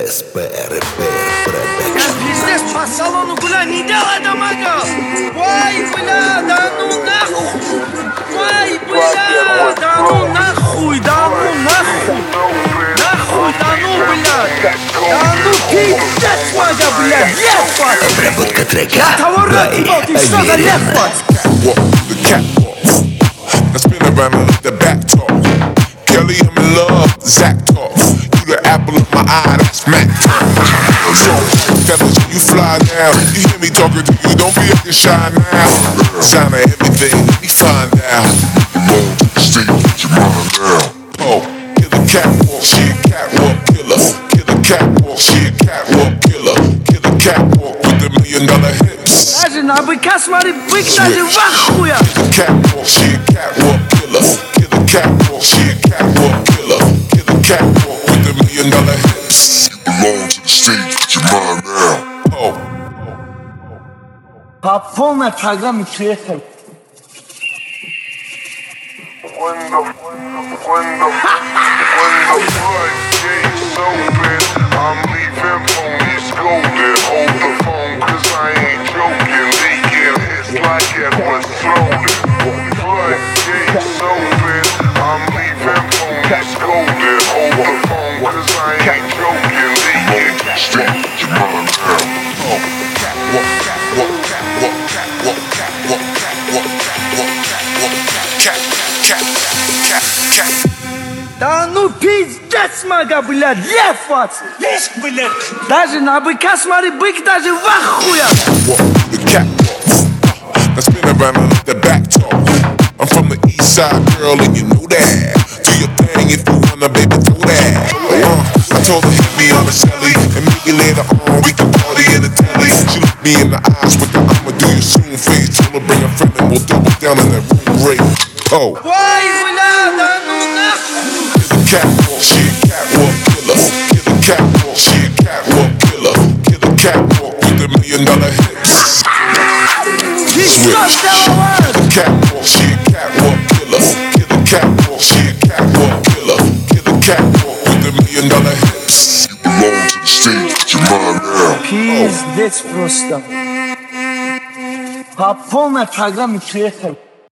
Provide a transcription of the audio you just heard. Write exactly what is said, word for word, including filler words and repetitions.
РСП, Repair Production. Пиздец, по салону гуляй, не делай дамага! Ой, бля, да ну нахуй! Ой, бля, да ну нахуй, да ну нахуй! Нахуй, да ну, блядь! Да ну пиздец, мага, блядь, лепать! Обработка трека Того ради, ты что за лепать? Now spin around and let the back talk. Kelly, I'm in love, Zach talk. You the apple of my eye, that's Mac. So, fellas, you fly now. You hear me talking to you, don't be acting shy now. Sign of everything, let me find out. Alone to the state, get your mind now. Oh, killer catwalk, she a catwalk killer. Killer catwalk, she a catwalk killer. Killer catwalk with the million dollar hips. Даже на быка смотри, бык даже в ахуя! Catwalk, she a catwalk killer. Killer catwalk, she a catwalk killer. Killer catwalk with the million dollar hips. You belong to the stage, get your mind now. Oh. По полной программе приехал. When the, when the, when the floodgates open, I'm leaving ponies golden. Hold the phone, cause I ain't joking. Leaking hits like Edward Snowden. Floodgates open, I'm leaving ponies golden. Hold the phone, cause I ain't joking. Leaking Stay, get your mind now. Oh. Catwalk, catwalk, catwalk, catwalk, catwalk, catwalk, catwalk, catwalk, cat, cat, cat, cat. Да ну пиздец, мага, блядь, лепать! Лишь, блядь! Даже на быка смотри, бык даже в ахуя! Walk the catwalk. Now spin around and let the back talk. I'm from the east side, girl, and you know that. Do your thing if you wanna, baby, throw that. Uh, I told her hit me on the celly, and maybe later on we can party in the telly. She looked me in the eyes with the I'ma do you soon face. Told her bring a friend and we'll double down in that room rate. Oh. Ой, бля, да ну нахуй! Catwalk, she a catwalk killer. Killer catwalk, she a catwalk killer. Killer catwalk with the million dollar hips. Switch. Catwalk, she a catwalk killer. Killer catwalk, she a catwalk killer. Killer catwalk with the million dollar hips. You belong to the stage, get your mind now. Пиздец просто. По полной программе приехал.